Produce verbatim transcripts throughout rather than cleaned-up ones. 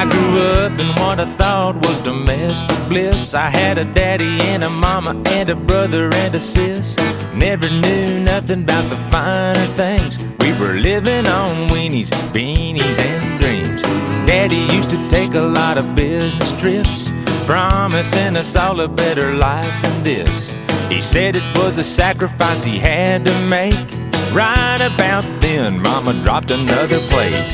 I grew up in what I thought was domestic bliss. I had a daddy and a mama and a brother and a sis. Never knew nothing about the finer things. We were living on weenies, beanies, and dreams. Daddy used to take a lot of business trips, promising us all a better life than this. He said it was a sacrifice he had to make. Right about then, Mama dropped another plate.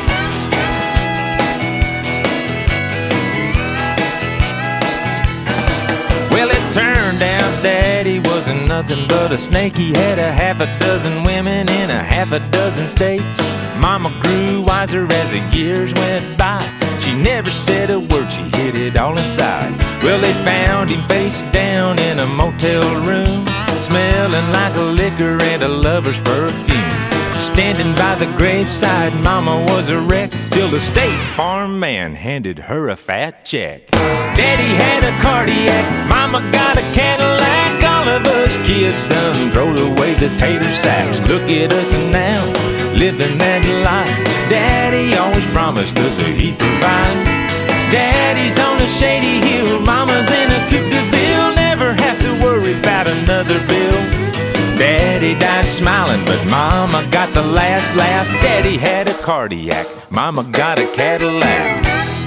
Well, it turned out Daddy wasn't nothing but a snake. He had a half a dozen women in a half a dozen states. Mama grew wiser as the years went by. She never said a word, she hid it all inside. Well, they found him face down in a motel room, smelling like a liquor and a lover's perfume. Standing by the graveside, Mama was a wreck, till the State Farm man handed her a fat check. Daddy had a cardiac, Mama got a Cadillac. All of us kids done throwed away the tater sacks. Look at us now, living that life. Daddy always promised us that he'd provide. Daddy's on a shady hill, Mama's in a Coupe de Ville. Never have to worry about another bill. Daddy died smiling, but Mama got the last laugh. Daddy had a cardiac, Mama got a Cadillac.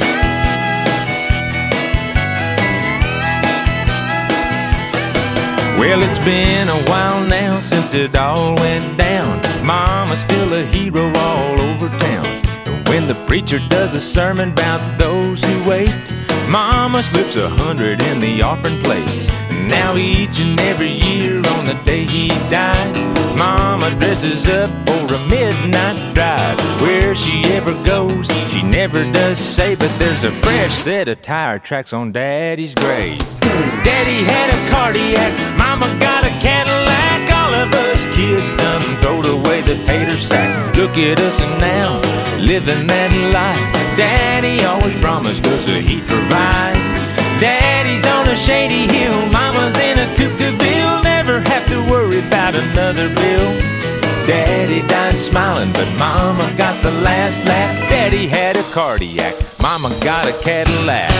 Well, it's been a while now since it all went down. Mama's still a hero all over town. And when the preacher does a sermon about those who wait, Mama slips a hundred in the offering plate. And now each and every year on the day he died, Mama dresses up for a midnight drive. Where she ever goes, she never does say, but there's a fresh set of tire tracks on Daddy's grave. Daddy had a cardiac, Mama got a Cadillac. All of us kids done throwed away the tater sack. Look at us now, living that life. Daddy always promised us that he'd provide. Daddy's on a shady hill, Mama's in a Coupe de Ville. Never have to worry about another bill. Daddy died smiling, but Mama got the last laugh. Daddy had a cardiac, Mama got a Cadillac.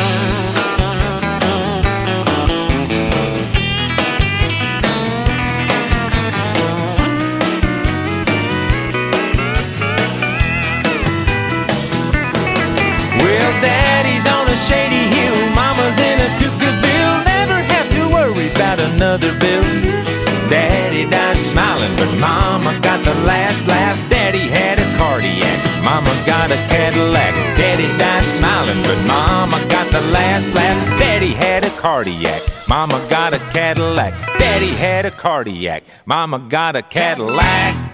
Well, Daddy's on a shady hill, Mama's in a Coupe de Ville. Never have to worry about another bill. Daddy died smiling, but Mama got the last laugh. Daddy had a cardiac, Mama got a Cadillac. Daddy died smiling, but Mama got the last laugh. Daddy had a cardiac, Mama got a Cadillac. Daddy had a cardiac, Mama got a Cadillac.